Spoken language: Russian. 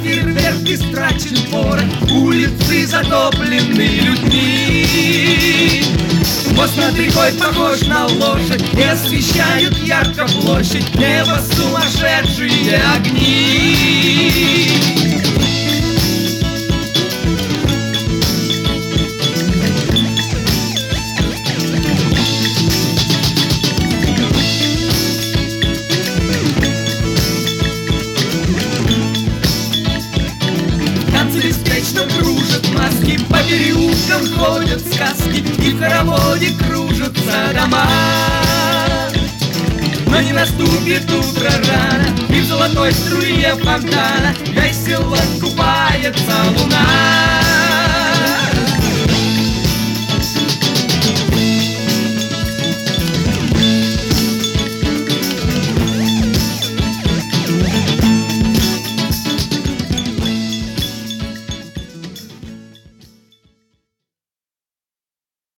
фейерверк истрачен порох, улицы затоплены людьми. Мост над рекой похож на лошадь и освещают ярко площадь, небо сумасшедшие огни. Бесконечно кружат маски, по переулкам ходят сказки, и в хороводе кружатся дома. Но не наступит утро рано, и в золотой струе фонтана весело купается луна.